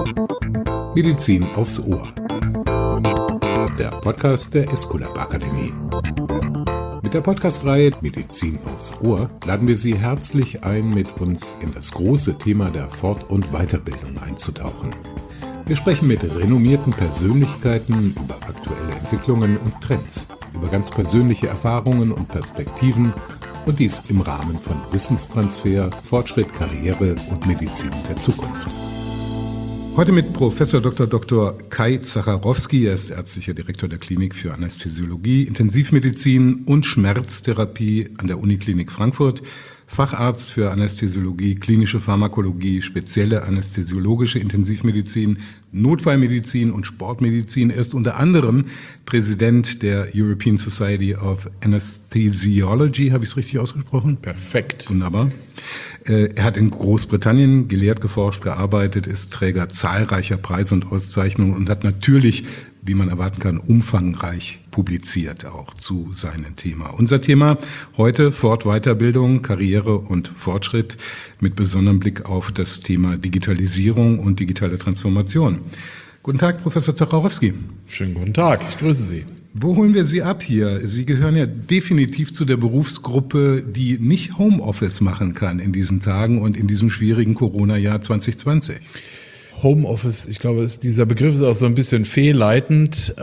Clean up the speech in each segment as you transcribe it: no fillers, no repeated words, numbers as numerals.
Medizin aufs Ohr. Der Podcast der Esculap Akademie. Mit der Podcast-Reihe Medizin aufs Ohr laden wir Sie herzlich ein, mit uns in das große Thema der Fort- und Weiterbildung einzutauchen. Wir sprechen mit renommierten Persönlichkeiten über aktuelle Entwicklungen und Trends, über ganz persönliche Erfahrungen und Perspektiven und dies im Rahmen von Wissenstransfer, Fortschritt, Karriere und Medizin der Zukunft. Heute mit Professor Dr. Kai Zacharowski. Er ist ärztlicher Direktor der Klinik für Anästhesiologie, Intensivmedizin und Schmerztherapie an der Uniklinik Frankfurt, Facharzt für Anästhesiologie, klinische Pharmakologie, spezielle anästhesiologische Intensivmedizin, Notfallmedizin und Sportmedizin. Er ist unter anderem Präsident der European Society of Anesthesiology. Habe ich es richtig ausgesprochen? Perfekt. Wunderbar. Er hat in Großbritannien gelehrt, geforscht, gearbeitet, ist Träger zahlreicher Preise und Auszeichnungen und hat natürlich, wie man erwarten kann, umfangreich publiziert auch zu seinem Thema. Unser Thema heute: Fort-, Weiterbildung, Karriere und Fortschritt mit besonderem Blick auf das Thema Digitalisierung und digitale Transformation. Guten Tag, Professor Zacharowski. Schönen guten Tag, ich grüße Sie. Wo holen wir Sie ab hier? Sie gehören ja definitiv zu der Berufsgruppe, die nicht Homeoffice machen kann in diesen Tagen und in diesem schwierigen Corona-Jahr 2020. Homeoffice, ich glaube, dieser Begriff ist auch so ein bisschen fehlleitend.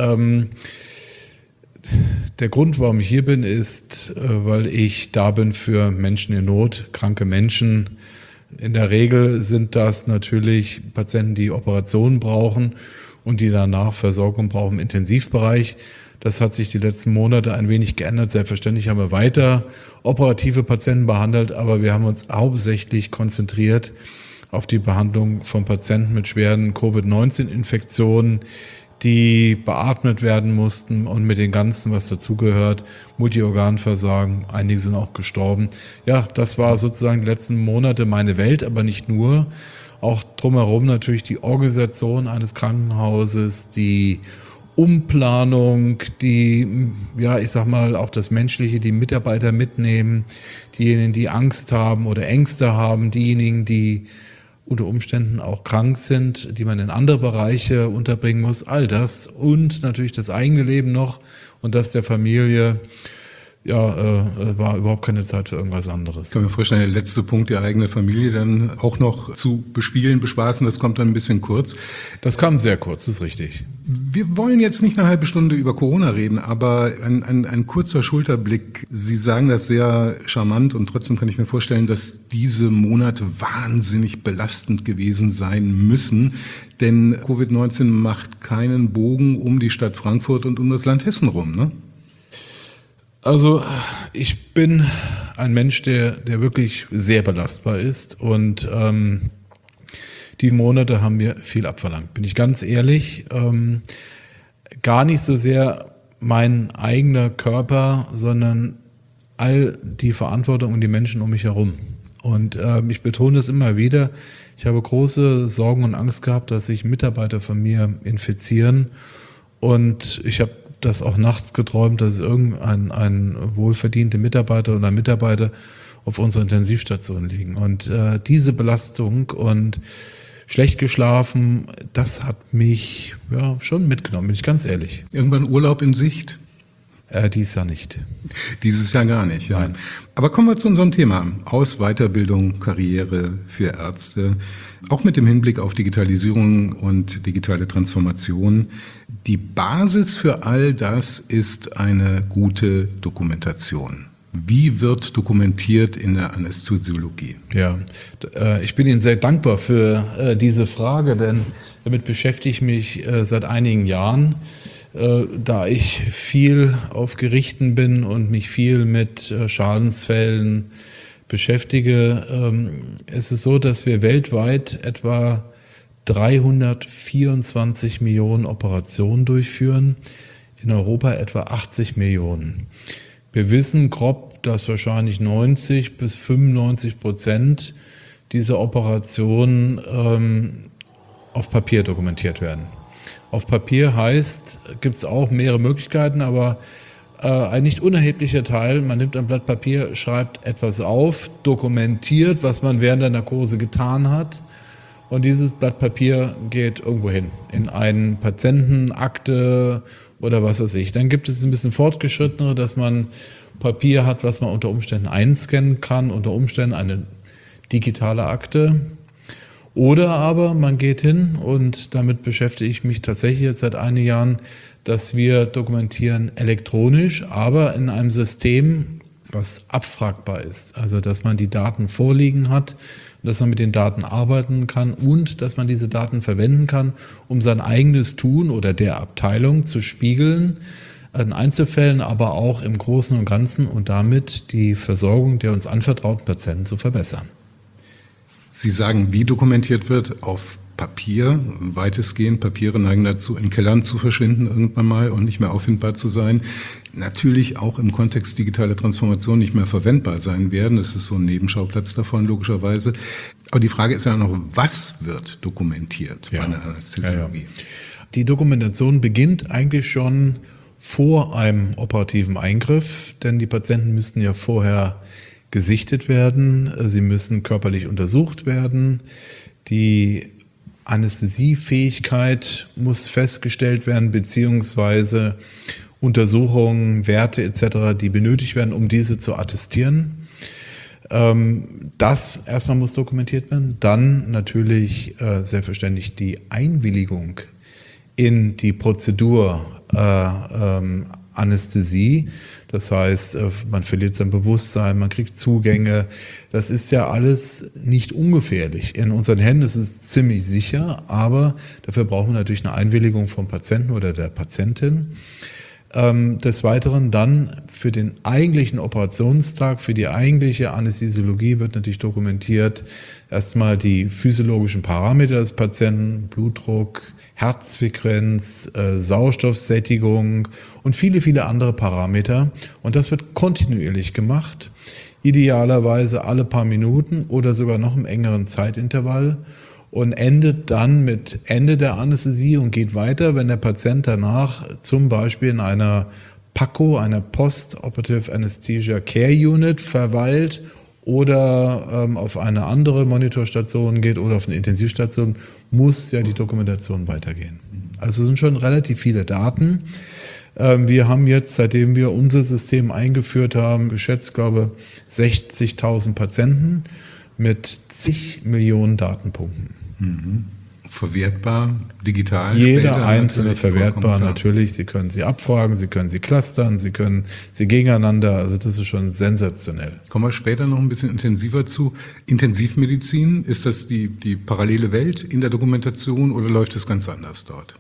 Der Grund, warum ich hier bin, ist, weil ich da bin für Menschen in Not, kranke Menschen. In der Regel sind das natürlich Patienten, die Operationen brauchen und die danach Versorgung brauchen im Intensivbereich. Das hat sich die letzten Monate ein wenig geändert. Selbstverständlich haben wir weiter operative Patienten behandelt, aber wir haben uns hauptsächlich konzentriert auf die Behandlung von Patienten mit schweren Covid-19-Infektionen, die beatmet werden mussten und mit dem Ganzen, was dazugehört, Multiorganversagen, einige sind auch gestorben. Ja, das war sozusagen die letzten Monate meine Welt, aber nicht nur. Auch drumherum natürlich die Organisation eines Krankenhauses, die Umplanung, die, ja, ich sag mal, auch das Menschliche, die Mitarbeiter mitnehmen, diejenigen, die Angst haben oder Ängste haben, diejenigen, die unter Umständen auch krank sind, die man in andere Bereiche unterbringen muss, all das und natürlich das eigene Leben noch und das der Familie. Ja, war überhaupt keine Zeit für irgendwas anderes. Ich kann mir vorstellen, der letzte Punkt, die eigene Familie dann auch noch zu bespielen, bespaßen, das kommt dann ein bisschen kurz. Das kam sehr kurz, das ist richtig. Wir wollen jetzt nicht eine halbe Stunde über Corona reden, aber ein kurzer Schulterblick. Sie sagen das sehr charmant und trotzdem kann ich mir vorstellen, dass diese Monate wahnsinnig belastend gewesen sein müssen, denn Covid-19 macht keinen Bogen um die Stadt Frankfurt und um das Land Hessen rum, ne? Also ich bin ein Mensch, der wirklich sehr belastbar ist und die Monate haben mir viel abverlangt, bin ich ganz ehrlich. Gar nicht so sehr mein eigener Körper, sondern all die Verantwortung und die Menschen um mich herum. Und ich betone es immer wieder, ich habe große Sorgen und Angst gehabt, dass sich Mitarbeiter von mir infizieren und ich habe das auch nachts geträumt, dass ein wohlverdienter Mitarbeiter oder Mitarbeiter auf unserer Intensivstation liegen. Und diese Belastung und schlecht geschlafen, das hat mich ja schon mitgenommen, bin ich ganz ehrlich. Irgendwann Urlaub in Sicht? Dieses Jahr nicht. Dieses Jahr gar nicht, ja. Nein. Aber kommen wir zu unserem Thema. Aus, Weiterbildung, Karriere für Ärzte. Auch mit dem Hinblick auf Digitalisierung und digitale Transformation. Die Basis für all das ist eine gute Dokumentation. Wie wird dokumentiert in der Anästhesiologie? Ja, ich bin Ihnen sehr dankbar für diese Frage, denn damit beschäftige ich mich seit einigen Jahren. Da ich viel auf Gerichten bin und mich viel mit Schadensfällen beschäftige, ist es so, dass wir weltweit etwa 324 Millionen Operationen durchführen, in Europa etwa 80 Millionen. Wir wissen grob, dass wahrscheinlich 90-95% dieser Operationen auf Papier dokumentiert werden. Auf Papier heißt, gibt es auch mehrere Möglichkeiten, aber ein nicht unerheblicher Teil, man nimmt ein Blatt Papier, schreibt etwas auf, dokumentiert, was man während der Narkose getan hat Und dieses Blatt Papier geht irgendwo hin, in eine Patientenakte oder was weiß ich. Dann gibt es ein bisschen fortgeschrittenere, dass man Papier hat, was man unter Umständen einscannen kann, unter Umständen eine digitale Akte. Oder aber man geht hin, und damit beschäftige ich mich tatsächlich jetzt seit einigen Jahren, dass wir dokumentieren elektronisch, aber in einem System, was abfragbar ist. Also dass man die Daten vorliegen hat, dass man mit den Daten arbeiten kann und dass man diese Daten verwenden kann, um sein eigenes Tun oder der Abteilung zu spiegeln, in Einzelfällen, aber auch im Großen und Ganzen, und damit die Versorgung der uns anvertrauten Patienten zu verbessern. Sie sagen, wie dokumentiert wird? Auf Papier, weitestgehend. Papiere neigen dazu, in Kellern zu verschwinden irgendwann mal und nicht mehr auffindbar zu sein. Natürlich auch im Kontext digitaler Transformation nicht mehr verwendbar sein werden. Das ist so ein Nebenschauplatz davon, logischerweise. Aber die Frage ist ja noch, was wird dokumentiert bei einer Anästhesiologie? Ja. Die Dokumentation beginnt eigentlich schon vor einem operativen Eingriff, denn die Patienten müssten ja vorher gesichtet werden, sie müssen körperlich untersucht werden, die Anästhesiefähigkeit muss festgestellt werden, beziehungsweise Untersuchungen, Werte etc., die benötigt werden, um diese zu attestieren. Das erstmal muss dokumentiert werden. Dann natürlich selbstverständlich die Einwilligung in die Prozedur Anästhesie. Das heißt, man verliert sein Bewusstsein, man kriegt Zugänge. Das ist ja alles nicht ungefährlich. In unseren Händen ist es ziemlich sicher, aber dafür brauchen wir natürlich eine Einwilligung vom Patienten oder der Patientin. Des Weiteren dann für den eigentlichen Operationstag, für die eigentliche Anästhesiologie wird natürlich dokumentiert erstmal die physiologischen Parameter des Patienten, Blutdruck, Herzfrequenz, Sauerstoffsättigung und viele, viele andere Parameter. Und das wird kontinuierlich gemacht, idealerweise alle paar Minuten oder sogar noch im engeren Zeitintervall. Und endet dann mit Ende der Anästhesie und geht weiter, wenn der Patient danach zum Beispiel in einer PACO, einer Post-Operative Anesthesia Care Unit, verweilt oder auf eine andere Monitorstation geht oder auf eine Intensivstation, muss ja die Dokumentation weitergehen. Also es sind schon relativ viele Daten. Wir haben jetzt, seitdem wir unser System eingeführt haben, geschätzt, glaube ich, 60.000 Patienten mit zig Millionen Datenpunkten. Verwertbar, digital? Jeder einzelne verwertbar, natürlich. Sie können sie abfragen, Sie können sie clustern, Sie können sie gegeneinander. Also das ist schon sensationell. Kommen wir später noch ein bisschen intensiver zu. Intensivmedizin, ist das die parallele Welt in der Dokumentation oder läuft es ganz anders dort?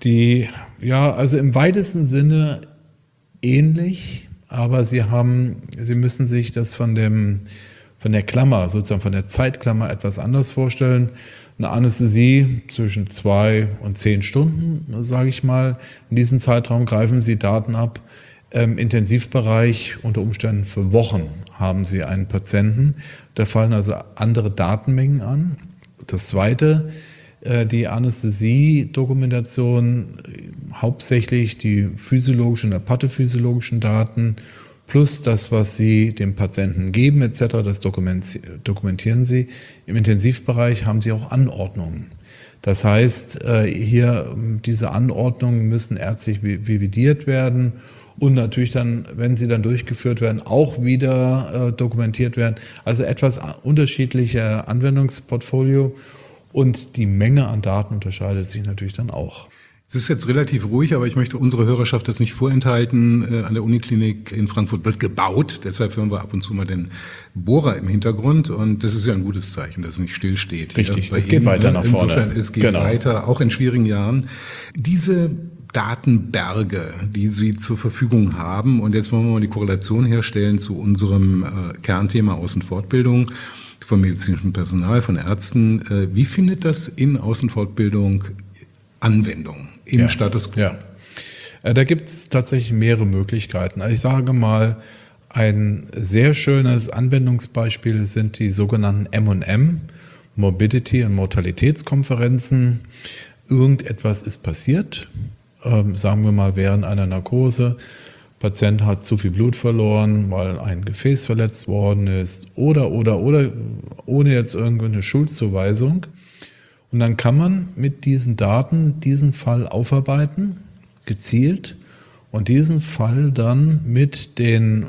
Also im weitesten Sinne ähnlich, aber Sie müssen sich das von der Klammer, sozusagen von der Zeitklammer etwas anders vorstellen. Eine Anästhesie zwischen 2 und 10 Stunden, sage ich mal. In diesem Zeitraum greifen Sie Daten ab. Im Intensivbereich unter Umständen für Wochen haben Sie einen Patienten. Da fallen also andere Datenmengen an. Das Zweite, die Anästhesie-Dokumentation, hauptsächlich die physiologischen oder pathophysiologischen Daten, plus das, was Sie dem Patienten geben etc., das dokumentieren Sie. Im Intensivbereich haben Sie auch Anordnungen. Das heißt, hier diese Anordnungen müssen ärztlich revidiert werden und natürlich dann, wenn sie dann durchgeführt werden, auch wieder dokumentiert werden. Also etwas unterschiedlicher Anwendungsportfolio und die Menge an Daten unterscheidet sich natürlich dann auch. Es ist jetzt relativ ruhig, aber ich möchte unsere Hörerschaft das nicht vorenthalten. An der Uniklinik in Frankfurt wird gebaut, deshalb hören wir ab und zu mal den Bohrer im Hintergrund und das ist ja ein gutes Zeichen, dass es nicht still steht. Richtig, es geht weiter nach vorne. Insofern, es geht weiter, auch in schwierigen Jahren. Diese Datenberge, die Sie zur Verfügung haben, und jetzt wollen wir mal die Korrelation herstellen zu unserem Kernthema Außenfortbildung von medizinischem Personal, von Ärzten. Wie findet das in Außenfortbildung Anwendung im Status quo? Ja. Da gibt es tatsächlich mehrere Möglichkeiten. Also ich sage mal, ein sehr schönes Anwendungsbeispiel sind die sogenannten M&M, Morbidity- und Mortalitätskonferenzen. Irgendetwas ist passiert, sagen wir mal während einer Narkose. Patient hat zu viel Blut verloren, weil ein Gefäß verletzt worden ist oder ohne jetzt irgendeine Schuldzuweisung. Und dann kann man mit diesen Daten diesen Fall aufarbeiten, gezielt, und diesen Fall dann mit den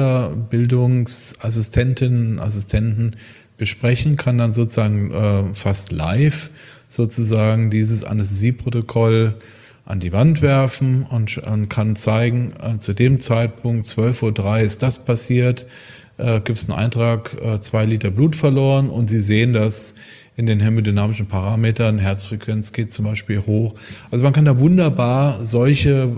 Weiterbildungsassistentinnen und Assistenten besprechen, kann dann sozusagen fast live sozusagen dieses Anästhesieprotokoll an die Wand werfen und kann zeigen, zu dem Zeitpunkt 12:03 Uhr ist das passiert, gibt es einen Eintrag, 2 Liter Blut verloren, und Sie sehen das in den hämodynamischen Parametern, Herzfrequenz geht zum Beispiel hoch. Also man kann da wunderbar solche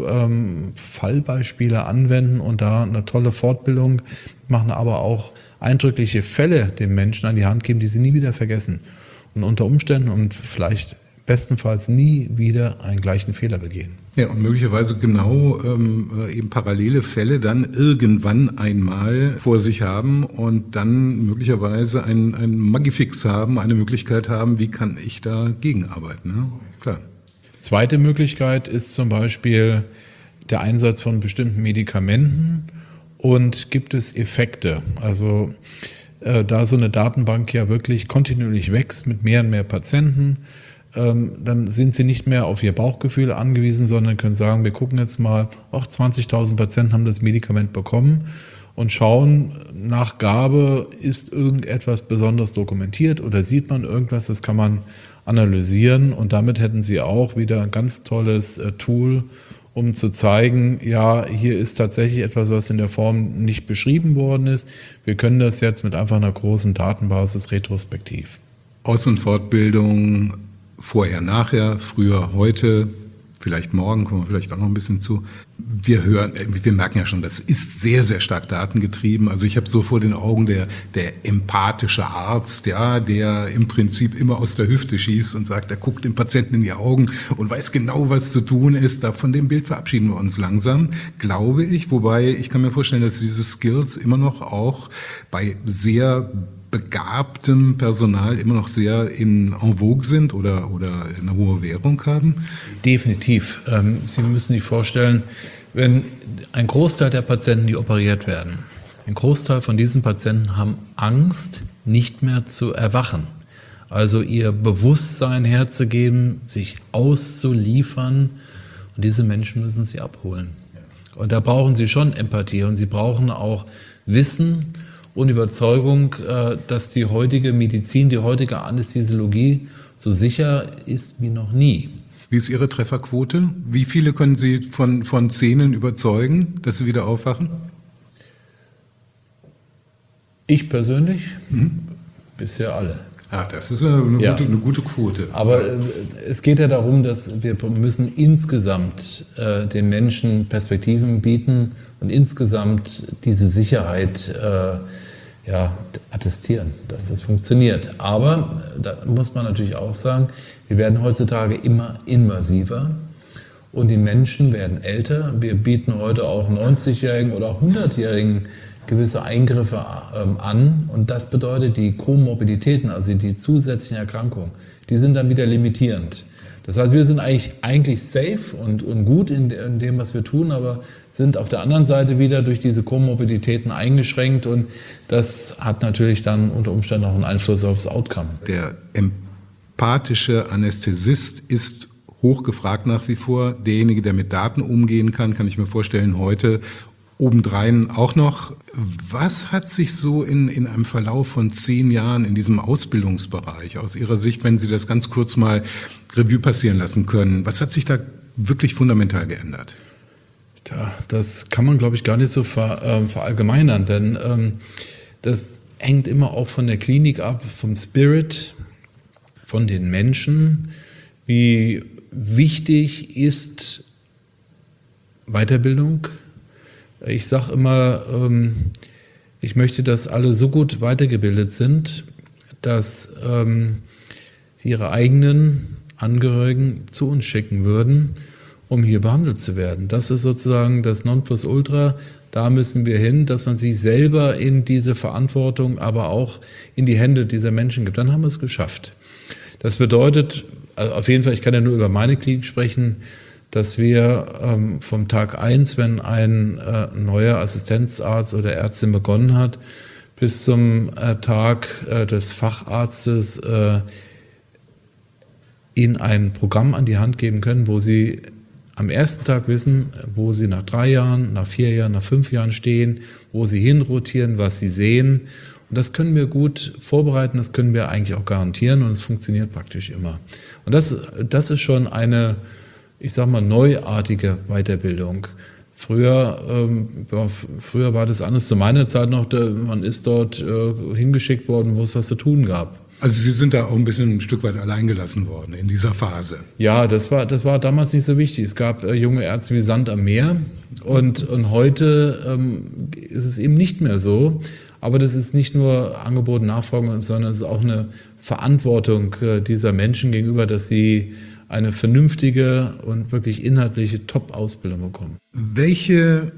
Fallbeispiele anwenden und da eine tolle Fortbildung machen, aber auch eindrückliche Fälle den Menschen an die Hand geben, die sie nie wieder vergessen und unter Umständen und vielleicht bestenfalls nie wieder einen gleichen Fehler begehen. Ja, und möglicherweise genau eben parallele Fälle dann irgendwann einmal vor sich haben und dann möglicherweise ein Magifix haben, eine Möglichkeit haben, wie kann ich da gegenarbeiten. Ne? Klar. Zweite Möglichkeit ist zum Beispiel der Einsatz von bestimmten Medikamenten, und gibt es Effekte. Also da so eine Datenbank ja wirklich kontinuierlich wächst mit mehr und mehr Patienten, dann sind Sie nicht mehr auf Ihr Bauchgefühl angewiesen, sondern können sagen, wir gucken jetzt mal, 20.000 Patienten haben das Medikament bekommen und schauen nach Gabe, ist irgendetwas besonders dokumentiert oder sieht man irgendwas, das kann man analysieren, und damit hätten Sie auch wieder ein ganz tolles Tool, um zu zeigen, ja, hier ist tatsächlich etwas, was in der Form nicht beschrieben worden ist. Wir können das jetzt mit einfach einer großen Datenbasis retrospektiv. Aus- und Fortbildung, vorher, nachher, früher, heute, vielleicht morgen, kommen wir vielleicht auch noch ein bisschen zu. Wir merken ja schon, das ist sehr, sehr stark datengetrieben. Also ich habe so vor den Augen der empathische Arzt, ja, der im Prinzip immer aus der Hüfte schießt und sagt, er guckt dem Patienten in die Augen und weiß genau, was zu tun ist. Von dem Bild verabschieden wir uns langsam, glaube ich. Wobei ich kann mir vorstellen, dass diese Skills immer noch auch bei sehr begabtem Personal immer noch sehr en vogue sind oder eine hohe Währung haben? Definitiv. Sie müssen sich vorstellen, wenn ein Großteil der Patienten, die operiert werden, ein Großteil von diesen Patienten haben Angst, nicht mehr zu erwachen. Also ihr Bewusstsein herzugeben, sich auszuliefern, und diese Menschen müssen Sie abholen. Und da brauchen Sie schon Empathie, und Sie brauchen auch Wissen und Überzeugung, dass die heutige Medizin, die heutige Anästhesiologie so sicher ist wie noch nie. Wie ist Ihre Trefferquote? Wie viele können Sie von Szenen überzeugen, dass sie wieder aufwachen? Ich persönlich? Bisher alle. Ach, das ist eine gute Quote. Aber es geht ja darum, dass wir müssen insgesamt den Menschen Perspektiven bieten und insgesamt diese Sicherheit attestieren, dass das funktioniert. Aber da muss man natürlich auch sagen, wir werden heutzutage immer invasiver und die Menschen werden älter. Wir bieten heute auch 90-Jährigen oder 100-Jährigen gewisse Eingriffe an, und das bedeutet, die Komorbiditäten, also die zusätzlichen Erkrankungen, die sind dann wieder limitierend. Das heißt, wir sind eigentlich safe und gut in dem, was wir tun, aber sind auf der anderen Seite wieder durch diese Komorbiditäten eingeschränkt, und das hat natürlich dann unter Umständen auch einen Einfluss aufs Outcome. Der empathische Anästhesist ist hochgefragt nach wie vor. Derjenige, der mit Daten umgehen kann ich mir vorstellen, heute obendrein auch noch. Was hat sich so in einem Verlauf von 10 Jahren in diesem Ausbildungsbereich aus Ihrer Sicht, wenn Sie das ganz kurz mal Revue passieren lassen können, was hat sich da wirklich fundamental geändert? Ja, das kann man, glaube ich, gar nicht so verallgemeinern, denn das hängt immer auch von der Klinik ab, vom Spirit, von den Menschen. Wie wichtig ist Weiterbildung? Ich sage immer, ich möchte, dass alle so gut weitergebildet sind, dass sie ihre eigenen Angehörigen zu uns schicken würden, um hier behandelt zu werden. Das ist sozusagen das Nonplusultra. Da müssen wir hin, dass man sich selber in diese Verantwortung, aber auch in die Hände dieser Menschen gibt. Dann haben wir es geschafft. Das bedeutet, also auf jeden Fall, ich kann ja nur über meine Klinik sprechen, dass wir vom Tag 1, wenn ein neuer Assistenzarzt oder Ärztin begonnen hat, bis zum Tag des Facharztes ihnen ein Programm an die Hand geben können, wo sie am ersten Tag wissen, wo sie nach 3 Jahren, nach 4 Jahren, nach 5 Jahren stehen, wo sie hinrotieren, was sie sehen. Und das können wir gut vorbereiten, das können wir eigentlich auch garantieren und es funktioniert praktisch immer. Und das ist schon eine, ich sag mal, neuartige Weiterbildung. Früher war das anders, zu meiner Zeit noch, man ist dort hingeschickt worden, wo es was zu tun gab. Also Sie sind da auch ein Stück weit alleingelassen worden in dieser Phase. Ja, das war damals nicht so wichtig. Es gab junge Ärzte wie Sand am Meer und heute ist es eben nicht mehr so. Aber das ist nicht nur Angebot und Nachfrage, sondern es ist auch eine Verantwortung dieser Menschen gegenüber, dass sie eine vernünftige und wirklich inhaltliche Top-Ausbildung bekommen. Welche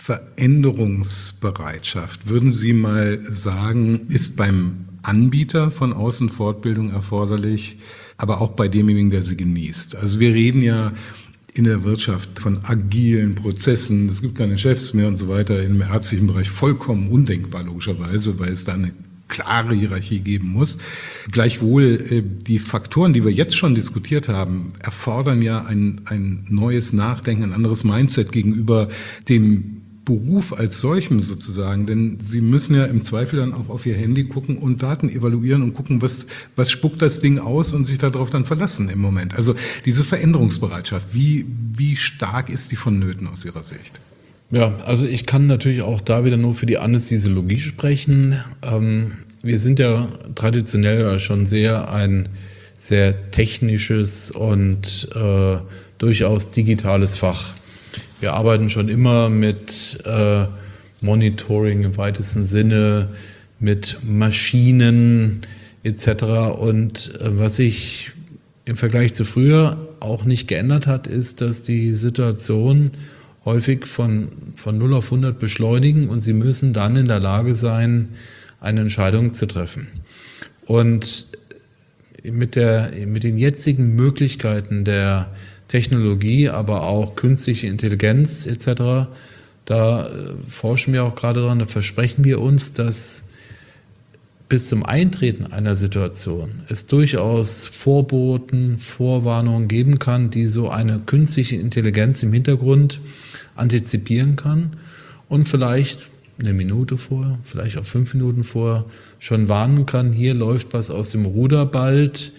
Veränderungsbereitschaft, würden Sie mal sagen, ist beim Anbieter von Außenfortbildung erforderlich, aber auch bei demjenigen, der sie genießt? Also wir reden ja in der Wirtschaft von agilen Prozessen, es gibt keine Chefs mehr und so weiter, im ärztlichen Bereich vollkommen undenkbar logischerweise, weil es da eine klare Hierarchie geben muss. Gleichwohl, die Faktoren, die wir jetzt schon diskutiert haben, erfordern ja ein neues Nachdenken, ein anderes Mindset gegenüber dem Beruf als solchem sozusagen, denn Sie müssen ja im Zweifel dann auch auf Ihr Handy gucken und Daten evaluieren und gucken, was spuckt das Ding aus und sich darauf dann verlassen im Moment. Also diese Veränderungsbereitschaft, wie stark ist die vonnöten aus Ihrer Sicht? Ja, also ich kann natürlich auch da wieder nur für die Anästhesiologie sprechen. Wir sind ja traditionell schon ein sehr technisches und durchaus digitales Fach. Wir arbeiten schon immer mit Monitoring im weitesten Sinne, mit Maschinen etc. Und was sich im Vergleich zu früher auch nicht geändert hat, ist, dass die Situation häufig von 0 auf 100 beschleunigen und sie müssen dann in der Lage sein, eine Entscheidung zu treffen. Und mit den jetzigen Möglichkeiten der Technologie, aber auch künstliche Intelligenz etc., da forschen wir auch gerade dran, da versprechen wir uns, dass bis zum Eintreten einer Situation es durchaus Vorboten, Vorwarnungen geben kann, die so eine künstliche Intelligenz im Hintergrund antizipieren kann und vielleicht 1 Minute vorher, vielleicht auch 5 Minuten vorher schon warnen kann, hier läuft was aus dem Ruder bald.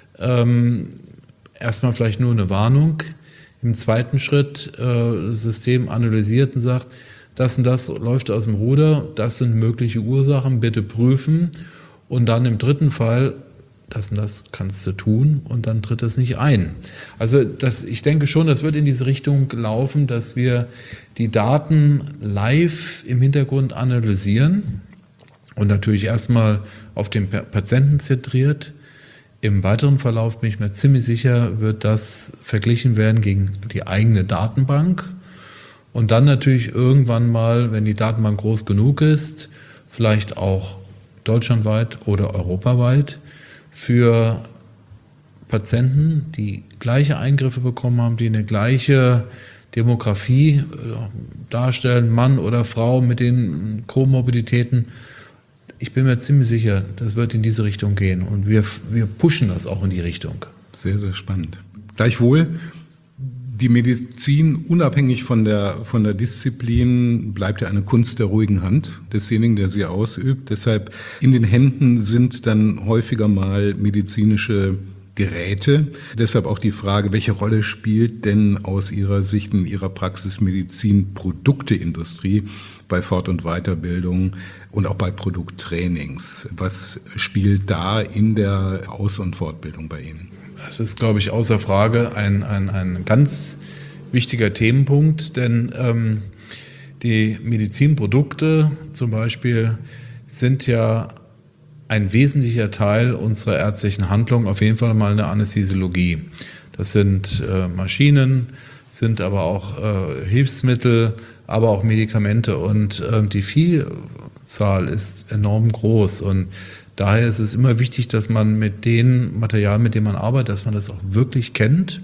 Erstmal vielleicht nur eine Warnung. Im zweiten Schritt das System analysiert und sagt, das und das läuft aus dem Ruder, das sind mögliche Ursachen, bitte prüfen. Und dann im dritten Fall, das und das kannst du tun und dann tritt es nicht ein. Also ich denke schon, das wird in diese Richtung laufen, dass wir die Daten live im Hintergrund analysieren und natürlich erstmal auf den Patienten zentriert. Im weiteren Verlauf bin ich mir ziemlich sicher, wird das verglichen werden gegen die eigene Datenbank. Und dann natürlich irgendwann mal, wenn die Datenbank groß genug ist, vielleicht auch deutschlandweit oder europaweit, für Patienten, die gleiche Eingriffe bekommen haben, die eine gleiche Demografie darstellen, Mann oder Frau mit den Komorbiditäten. Ich bin mir ziemlich sicher, das wird in diese Richtung gehen und wir pushen das auch in die Richtung. Sehr, sehr spannend. Gleichwohl, die Medizin, unabhängig von der Disziplin, bleibt ja eine Kunst der ruhigen Hand desjenigen, der sie ausübt. Deshalb in den Händen sind dann häufiger mal medizinische Geräte. Deshalb auch die Frage, welche Rolle spielt denn aus Ihrer Sicht in Ihrer Praxis Medizinprodukteindustrie bei Fort- und Weiterbildung und auch bei Produkttrainings? Was spielt da in der Aus- und Fortbildung bei Ihnen? Das ist, glaube ich, außer Frage ein ganz wichtiger Themenpunkt, denn die Medizinprodukte zum Beispiel sind ja ein wesentlicher Teil unserer ärztlichen Handlung, auf jeden Fall mal eine Anästhesiologie. Das sind Maschinen, sind aber auch Hilfsmittel, aber auch Medikamente und die Vielzahl ist enorm groß und daher ist es immer wichtig, dass man mit den Materialien, mit denen man arbeitet, dass man das auch wirklich kennt,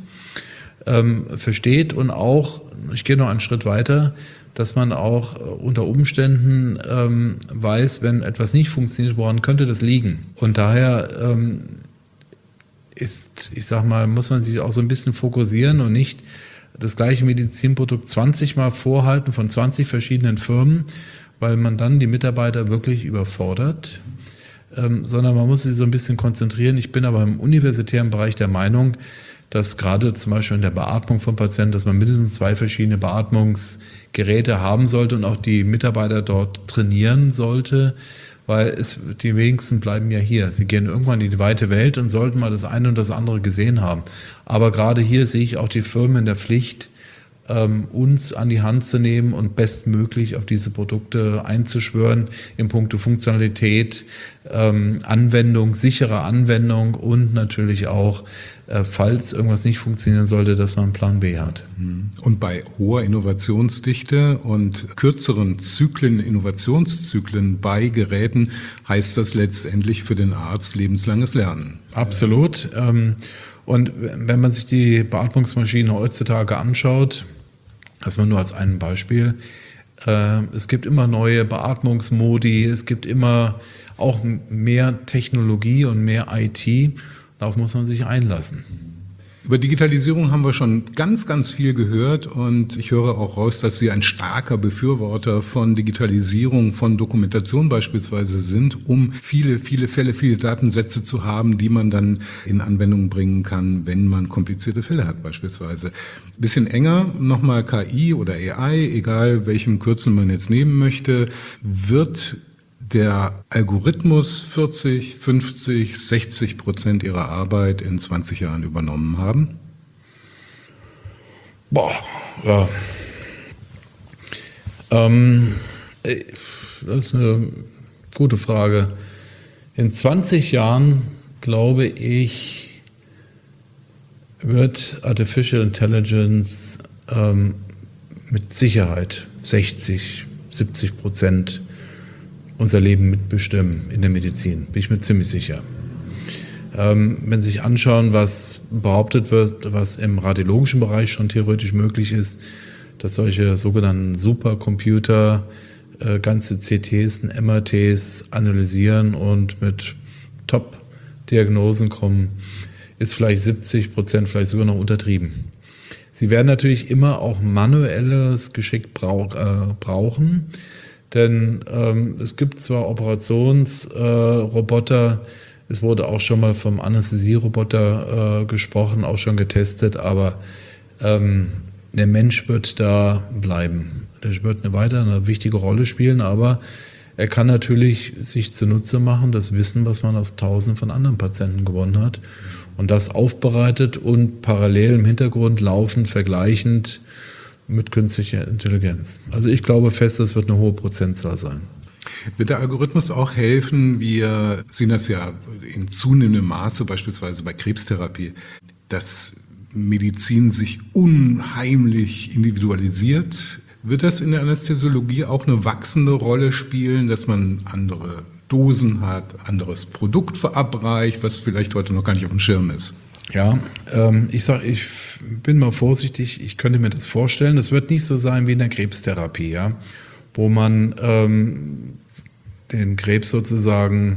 versteht und auch, ich gehe noch einen Schritt weiter, dass man auch unter Umständen weiß, wenn etwas nicht funktioniert, woran könnte das liegen? Und daher ist, ich sag mal, muss man sich auch so ein bisschen fokussieren und nicht das gleiche Medizinprodukt 20 Mal vorhalten von 20 verschiedenen Firmen, weil man dann die Mitarbeiter wirklich überfordert, sondern man muss sich so ein bisschen konzentrieren. Ich bin aber im universitären Bereich der Meinung, dass gerade zum Beispiel in der Beatmung von Patienten, dass man mindestens 2 verschiedene Beatmungsgeräte haben sollte und auch die Mitarbeiter dort trainieren sollte, weil die wenigsten bleiben ja hier. Sie gehen irgendwann in die weite Welt und sollten mal das eine und das andere gesehen haben. Aber gerade hier sehe ich auch die Firmen in der Pflicht, uns an die Hand zu nehmen und bestmöglich auf diese Produkte einzuschwören in puncto Funktionalität, Anwendung, sichere Anwendung und natürlich auch, falls irgendwas nicht funktionieren sollte, dass man einen Plan B hat. Und bei hoher Innovationsdichte und kürzeren Zyklen, Innovationszyklen bei Geräten heißt das letztendlich für den Arzt lebenslanges Lernen. Absolut. Und wenn man sich die Beatmungsmaschine heutzutage anschaut, das war nur als ein Beispiel, es gibt immer neue Beatmungsmodi, es gibt immer auch mehr Technologie und mehr IT, darauf muss man sich einlassen. Über Digitalisierung haben wir schon ganz, ganz viel gehört und ich höre auch raus, dass Sie ein starker Befürworter von Digitalisierung, von Dokumentation beispielsweise sind, um viele, viele Fälle, viele Datensätze zu haben, die man dann in Anwendung bringen kann, wenn man komplizierte Fälle hat beispielsweise. Ein bisschen enger, nochmal KI oder AI, egal welchem Kürzel man jetzt nehmen möchte, wird der Algorithmus 40, 50, 60% ihrer Arbeit in 20 Jahren übernommen haben? Ja. Das ist eine gute Frage. In 20 Jahren, glaube ich, wird Artificial Intelligence mit Sicherheit 60-70% unser Leben mitbestimmen in der Medizin, bin ich mir ziemlich sicher. Wenn Sie sich anschauen, was behauptet wird, was im radiologischen Bereich schon theoretisch möglich ist, dass solche sogenannten Supercomputer ganze CTs und MRTs analysieren und mit Top-Diagnosen kommen, ist vielleicht 70%, vielleicht sogar noch untertrieben. Sie werden natürlich immer auch manuelles Geschick brauchen, denn es gibt zwar Operationsroboter, es wurde auch schon mal vom Anästhesieroboter gesprochen, auch schon getestet, aber der Mensch wird da bleiben. Der wird eine wichtige Rolle spielen, aber er kann natürlich sich zunutze machen, das Wissen, was man aus Tausenden von anderen Patienten gewonnen hat und das aufbereitet und parallel im Hintergrund laufend, vergleichend mit künstlicher Intelligenz. Also ich glaube fest, das wird eine hohe Prozentzahl sein. Wird der Algorithmus auch helfen? Wir sehen das ja in zunehmendem Maße, beispielsweise bei Krebstherapie, dass Medizin sich unheimlich individualisiert. Wird das in der Anästhesiologie auch eine wachsende Rolle spielen, dass man andere Dosen hat, anderes Produkt verabreicht, was vielleicht heute noch gar nicht auf dem Schirm ist? Ja, ich bin mal vorsichtig, ich könnte mir das vorstellen. Das wird nicht so sein wie in der Krebstherapie, ja, wo man den Krebs sozusagen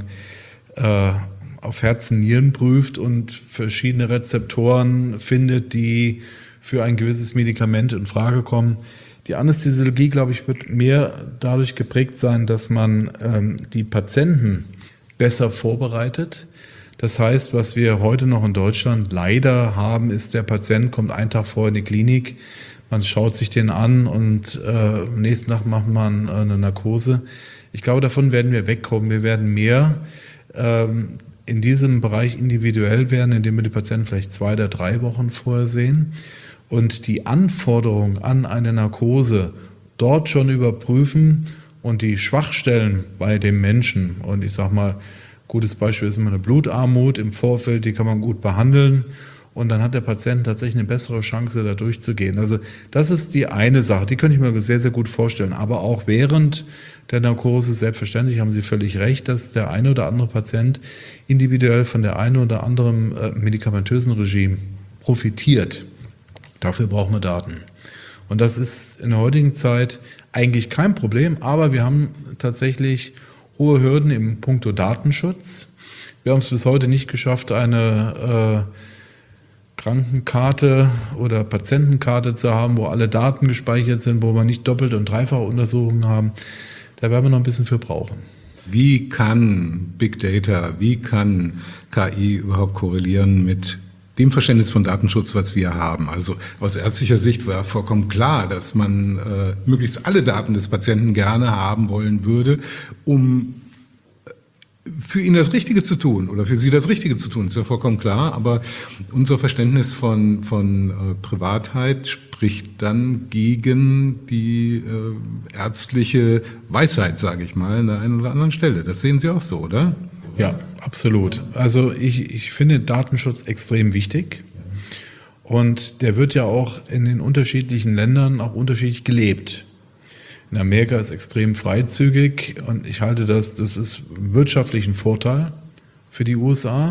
auf Herzen, Nieren prüft und verschiedene Rezeptoren findet, die für ein gewisses Medikament in Frage kommen. Die Anästhesiologie, glaube ich, wird mehr dadurch geprägt sein, dass man die Patienten besser vorbereitet. Das heißt, was wir heute noch in Deutschland leider haben, ist, der Patient kommt einen Tag vorher in die Klinik, man schaut sich den an und am nächsten Tag macht man eine Narkose. Ich glaube, davon werden wir wegkommen. Wir werden mehr in diesem Bereich individuell werden, indem wir die Patienten vielleicht 2 oder 3 Wochen vorher sehen und die Anforderung an eine Narkose dort schon überprüfen und die Schwachstellen bei dem Menschen, und ich sage mal, gutes Beispiel ist immer eine Blutarmut im Vorfeld, die kann man gut behandeln und dann hat der Patient tatsächlich eine bessere Chance, da durchzugehen. Also das ist die eine Sache, die könnte ich mir sehr, sehr gut vorstellen. Aber auch während der Narkose, selbstverständlich haben Sie völlig recht, dass der eine oder andere Patient individuell von der einen oder anderen medikamentösen Regime profitiert. Dafür brauchen wir Daten. Und das ist in der heutigen Zeit eigentlich kein Problem, aber wir haben tatsächlich hohe Hürden im Punkto Datenschutz. Wir haben es bis heute nicht geschafft, eine Krankenkarte oder Patientenkarte zu haben, wo alle Daten gespeichert sind, wo wir nicht Doppelt- und Dreifachuntersuchungen haben. Da werden wir noch ein bisschen für brauchen. Wie kann Big Data, wie kann KI überhaupt korrelieren mit dem Verständnis von Datenschutz, was wir haben? Also aus ärztlicher Sicht war vollkommen klar, dass man möglichst alle Daten des Patienten gerne haben wollen würde, um für ihn das Richtige zu tun oder für sie das Richtige zu tun, ist ja vollkommen klar. Aber unser Verständnis von Privatheit spricht dann gegen die ärztliche Weisheit, sage ich mal, an der einen oder anderen Stelle. Das sehen Sie auch so, oder? Ja, absolut. Also ich finde Datenschutz extrem wichtig. Und der wird ja auch in den unterschiedlichen Ländern auch unterschiedlich gelebt. In Amerika ist extrem freizügig und ich halte das ist wirtschaftlich ein Vorteil für die USA.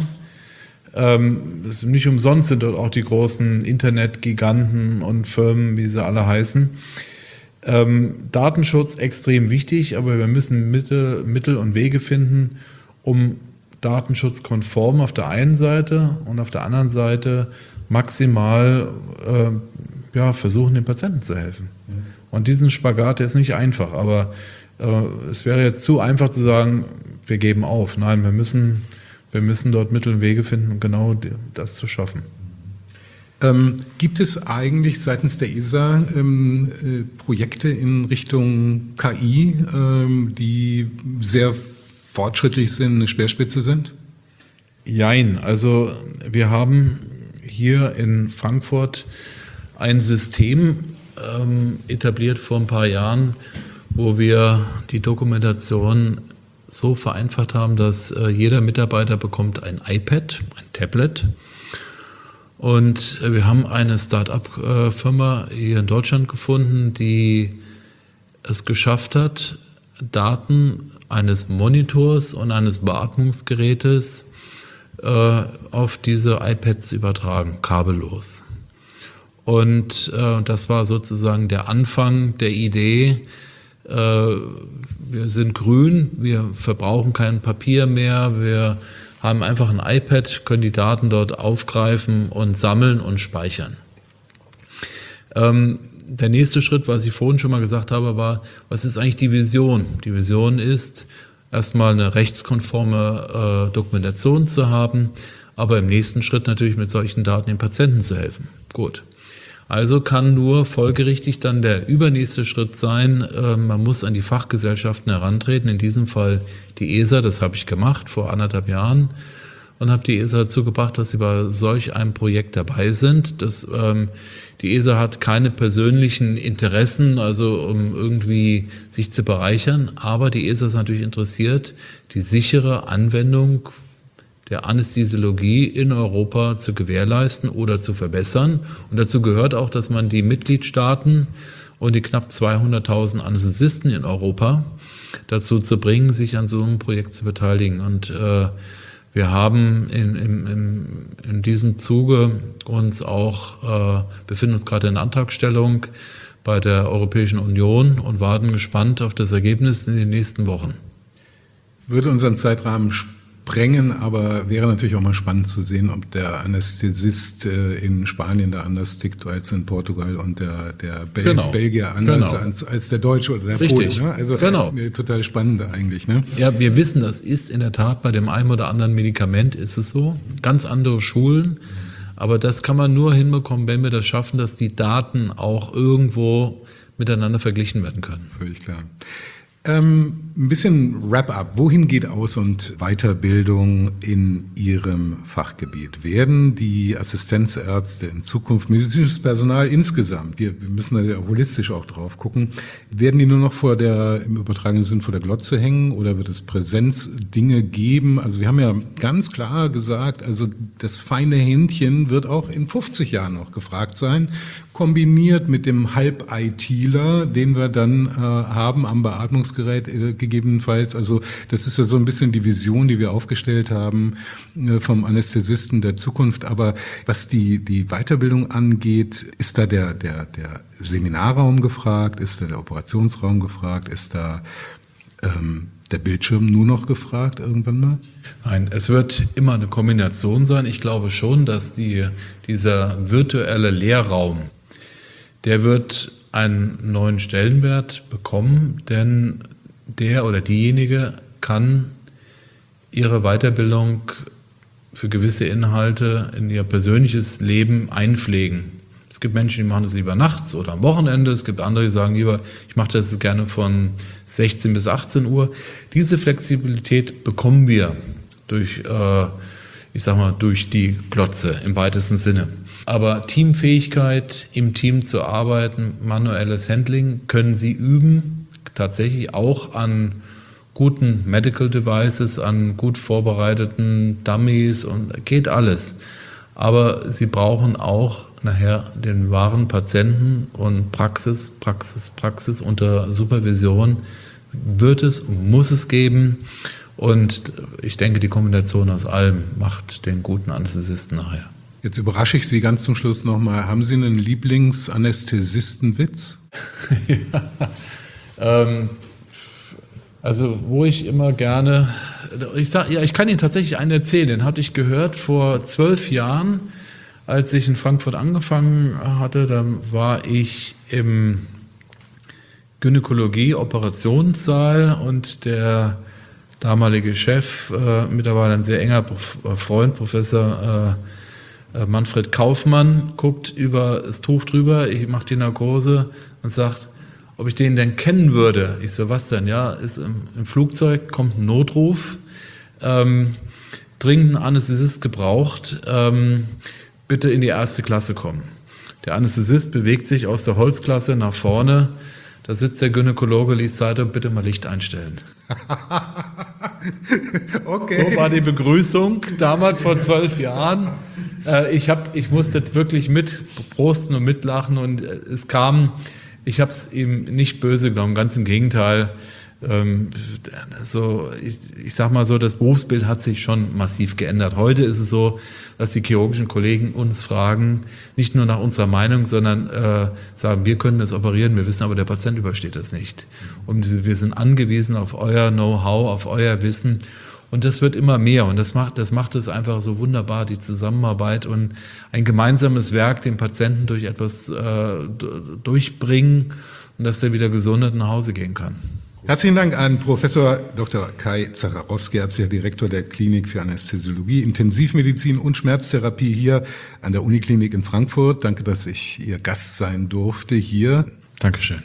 Nicht umsonst sind dort auch die großen Internetgiganten und Firmen, wie sie alle heißen. Datenschutz extrem wichtig, aber wir müssen Mittel und Wege finden, um datenschutzkonform auf der einen Seite und auf der anderen Seite maximal versuchen, den Patienten zu helfen. Und diesen Spagat, der ist nicht einfach, aber es wäre jetzt zu einfach zu sagen, wir geben auf. Nein, wir müssen dort Mittel und Wege finden, um genau das zu schaffen. Gibt es eigentlich seitens der ESA Projekte in Richtung KI, die sehr fortschrittlich sind, eine Speerspitze sind? Jein, also wir haben hier in Frankfurt ein System etabliert vor ein paar Jahren, wo wir die Dokumentation so vereinfacht haben, dass jeder Mitarbeiter bekommt ein iPad, ein Tablet. Und wir haben eine Start-up-Firma hier in Deutschland gefunden, die es geschafft hat, Daten eines Monitors und eines Beatmungsgerätes auf diese iPads zu übertragen, kabellos. Und das war sozusagen der Anfang der Idee, wir sind grün, wir verbrauchen kein Papier mehr, wir haben einfach ein iPad, können die Daten dort aufgreifen und sammeln und speichern. Der nächste Schritt, was ich vorhin schon mal gesagt habe, war, was ist eigentlich die Vision? Die Vision ist, erstmal eine rechtskonforme Dokumentation zu haben, aber im nächsten Schritt natürlich mit solchen Daten den Patienten zu helfen. Gut. Also kann nur folgerichtig dann der übernächste Schritt sein, man muss an die Fachgesellschaften herantreten, in diesem Fall die ESA, das habe ich gemacht vor 1,5 Jahren und habe die ESA dazu gebracht, dass sie bei solch einem Projekt dabei sind. Die ESA hat keine persönlichen Interessen, also um irgendwie sich zu bereichern, aber die ESA ist natürlich interessiert, die sichere Anwendung der Anästhesiologie in Europa zu gewährleisten oder zu verbessern. Und dazu gehört auch, dass man die Mitgliedstaaten und die knapp 200.000 Anästhesisten in Europa dazu zu bringen, sich an so einem Projekt zu beteiligen. Und wir haben in diesem Zuge uns auch, befinden uns gerade in Antragstellung bei der Europäischen Union und warten gespannt auf das Ergebnis in den nächsten Wochen. Würde unseren Zeitrahmen sprengen, aber wäre natürlich auch mal spannend zu sehen, ob der Anästhesist in Spanien da anders tickt als in Portugal und der Belgier anders als der Deutsche oder der Richtig. Pole. Ne? Also total spannend eigentlich. Ne? Ja, wir wissen, das ist in der Tat bei dem einen oder anderen Medikament ist es so. Ganz andere Schulen. Aber das kann man nur hinbekommen, wenn wir das schaffen, dass die Daten auch irgendwo miteinander verglichen werden können. Völlig klar. Ein bisschen Wrap-up. Wohin geht Aus- und Weiterbildung in Ihrem Fachgebiet? Werden die Assistenzärzte in Zukunft, medizinisches Personal insgesamt, wir müssen da ja holistisch auch drauf gucken, werden die nur noch im übertragenen Sinn vor der Glotze hängen oder wird es Präsenzdinge geben? Also wir haben ja ganz klar gesagt, also das feine Händchen wird auch in 50 Jahren noch gefragt sein, kombiniert mit dem Halb-ITler, den wir dann haben am Beatmungsgerät gegebenenfalls. Also das ist ja so ein bisschen die Vision, die wir aufgestellt haben vom Anästhesisten der Zukunft. Aber was die Weiterbildung angeht, ist da der Seminarraum gefragt? Ist da der Operationsraum gefragt? Ist da der Bildschirm nur noch gefragt irgendwann mal? Nein, es wird immer eine Kombination sein. Ich glaube schon, dass dieser virtuelle Lehrraum, der wird einen neuen Stellenwert bekommen, denn der oder diejenige kann ihre Weiterbildung für gewisse Inhalte in ihr persönliches Leben einpflegen. Es gibt Menschen, die machen das lieber nachts oder am Wochenende. Es gibt andere, die sagen lieber, ich mache das gerne von 16 bis 18 Uhr. Diese Flexibilität bekommen wir durch die Glotze im weitesten Sinne. Aber Teamfähigkeit, im Team zu arbeiten, manuelles Handling können Sie üben, tatsächlich auch an guten Medical Devices, an gut vorbereiteten Dummies und geht alles. Aber Sie brauchen auch nachher den wahren Patienten und Praxis unter Supervision wird es und muss es geben. Und ich denke, die Kombination aus allem macht den guten Anästhesisten nachher. Jetzt überrasche ich Sie ganz zum Schluss nochmal. Haben Sie einen Lieblingsanästhesistenwitz? Also wo ich immer gerne, ich kann Ihnen tatsächlich einen erzählen, den hatte ich gehört vor 12 Jahren, als ich in Frankfurt angefangen hatte. Dann war ich im Gynäkologie-Operationssaal und der damalige Chef, mittlerweile ein sehr enger Freund, Professor Manfred Kaufmann, guckt über das Tuch drüber, ich mache die Narkose und sagt, ob ich den denn kennen würde. Ich so, was denn? Ja, ist im Flugzeug, kommt ein Notruf, dringend ein Anästhesist gebraucht, bitte in die erste Klasse kommen. Der Anästhesist bewegt sich aus der Holzklasse nach vorne, da sitzt der Gynäkologe, liest Zeitung, bitte mal Licht einstellen. Okay. So war die Begrüßung damals vor 12 Jahren. Ich musste wirklich mitprosten und mitlachen und es kam, ich habe es ihm nicht böse genommen, ganz im Gegenteil. Ich sag mal so, das Berufsbild hat sich schon massiv geändert. Heute ist es so, dass die chirurgischen Kollegen uns fragen, nicht nur nach unserer Meinung, sondern sagen, wir können das operieren, wir wissen aber, der Patient übersteht das nicht. Und wir sind angewiesen auf euer Know-how, auf euer Wissen. Und das wird immer mehr und das macht es einfach so wunderbar, die Zusammenarbeit und ein gemeinsames Werk, den Patienten durch etwas durchbringen und dass der wieder gesundet nach Hause gehen kann. Herzlichen Dank an Professor Dr. Kai Zacharowski, ärztlicher Direktor der Klinik für Anästhesiologie, Intensivmedizin und Schmerztherapie hier an der Uniklinik in Frankfurt. Danke, dass ich Ihr Gast sein durfte hier. Dankeschön.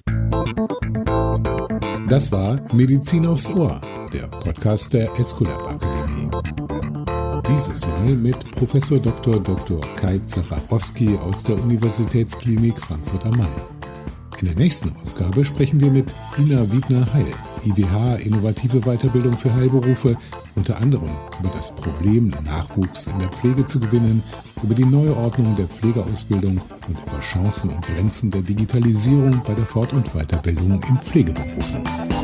Das war Medizin aufs Ohr, der Podcast der Esculap Akademie. Dieses Mal mit Professor Dr. Kai Zacharowski aus der Universitätsklinik Frankfurt am Main. In der nächsten Ausgabe sprechen wir mit Ina Wiedner-Heil, IWH Innovative Weiterbildung für Heilberufe, unter anderem über das Problem, Nachwuchs in der Pflege zu gewinnen, über die Neuordnung der Pflegeausbildung und über Chancen und Grenzen der Digitalisierung bei der Fort- und Weiterbildung in Pflegeberufen.